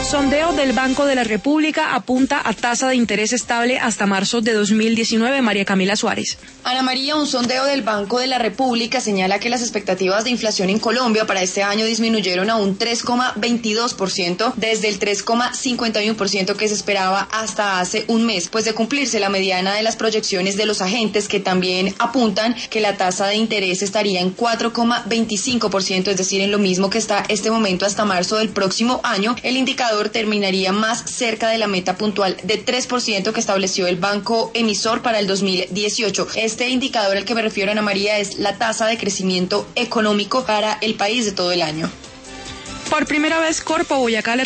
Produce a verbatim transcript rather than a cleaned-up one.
Sondeo del Banco de la República apunta a tasa de interés estable hasta marzo de dos mil diecinueve. María Camila Suárez. Ana María, un sondeo del Banco de la República señala que las expectativas de inflación en Colombia para este año disminuyeron a un tres coma veintidós por ciento desde el tres coma cincuenta y uno por ciento que se esperaba hasta hace un mes, pues de cumplirse la mediana de las proyecciones de los agentes, que también apuntan que la tasa de interés estaría en cuatro coma veinticinco por ciento, es decir, en lo mismo que está este momento hasta marzo del próximo año. El indicador terminaría más cerca de la meta puntual de tres por ciento que estableció el banco emisor para el dos mil dieciocho. Este indicador al que me refiero, Ana María, es la tasa de crecimiento económico para el país de todo el año. Por primera vez, Corpo Boyacá le